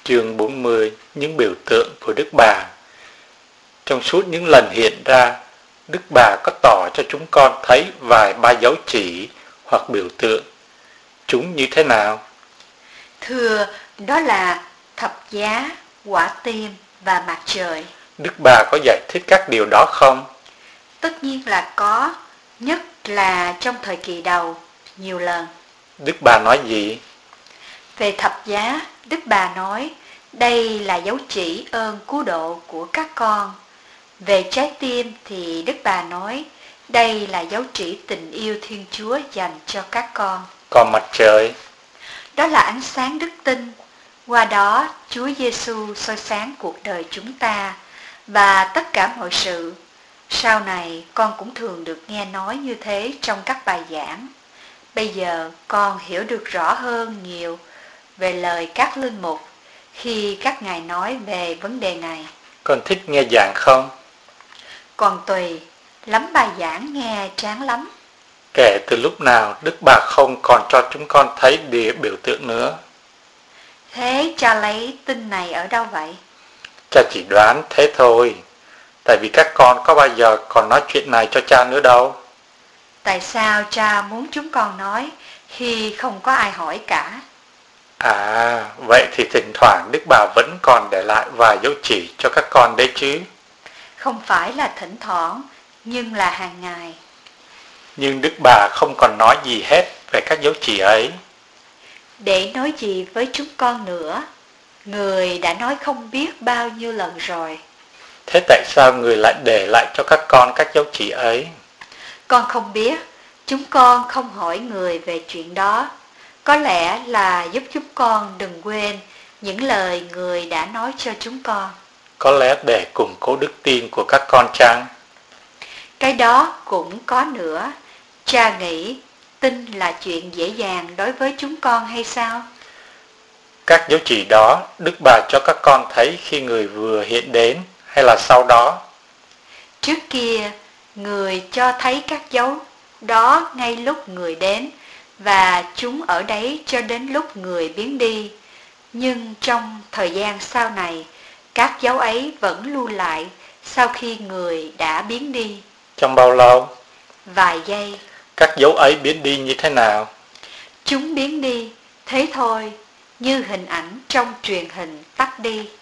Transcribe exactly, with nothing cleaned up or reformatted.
Chương bốn mươi. Những biểu tượng của Đức Bà. Trong suốt những lần hiện ra, Đức Bà có tỏ cho chúng con thấy vài ba dấu chỉ hoặc biểu tượng. Chúng như thế nào? Thưa, đó là thập giá, quả tim và mặt trời. Đức Bà có giải thích các điều đó không? Tất nhiên là có, nhất là trong thời kỳ đầu, nhiều lần. Đức Bà nói gì? Về thập giá, Đức Bà nói, đây là dấu chỉ ơn cứu độ của các con. Về trái tim thì Đức Bà nói, đây là dấu chỉ tình yêu Thiên Chúa dành cho các con. Còn mặt trời? Đó là ánh sáng đức tin. Qua đó, Chúa Giêsu soi sáng cuộc đời chúng ta và tất cả mọi sự. Sau này, con cũng thường được nghe nói như thế trong các bài giảng. Bây giờ, con hiểu được rõ hơn nhiều về lời các linh mục khi các ngài nói về vấn đề này. Con thích nghe giảng không? Còn tùy, lắm bài giảng nghe chán lắm. Kể từ lúc nào Đức Bà không còn cho chúng con thấy địa biểu tượng nữa? Thế cha lấy tin này ở đâu vậy? Cha chỉ đoán thế thôi. Tại vì các con có bao giờ còn nói chuyện này cho cha nữa đâu. Tại sao cha muốn chúng con nói khi không có ai hỏi cả? À, vậy thì thỉnh thoảng Đức Bà vẫn còn để lại vài dấu chỉ cho các con đấy chứ. Không phải là thỉnh thoảng, nhưng là hàng ngày. Nhưng Đức Bà không còn nói gì hết về các dấu chỉ ấy. Để nói gì với chúng con nữa? Người đã nói không biết bao nhiêu lần rồi. Thế tại sao người lại để lại cho các con các dấu chỉ ấy? Con không biết, chúng con không hỏi người về chuyện đó. Có lẽ là giúp chúng con đừng quên những lời người đã nói cho chúng con. Có lẽ để củng cố đức tin của các con chăng? Cái đó cũng có nữa. Cha nghĩ tin là chuyện dễ dàng đối với chúng con hay sao? Các dấu chỉ đó Đức Bà cho các con thấy khi người vừa hiện đến hay là sau đó? Trước kia, người cho thấy các dấu đó ngay lúc người đến, và chúng ở đấy cho đến lúc người biến đi. Nhưng trong thời gian sau này, các dấu ấy vẫn lưu lại sau khi người đã biến đi. Trong bao lâu? Vài giây. Các dấu ấy biến đi như thế nào? Chúng biến đi, thế thôi, như hình ảnh trong truyền hình tắt đi.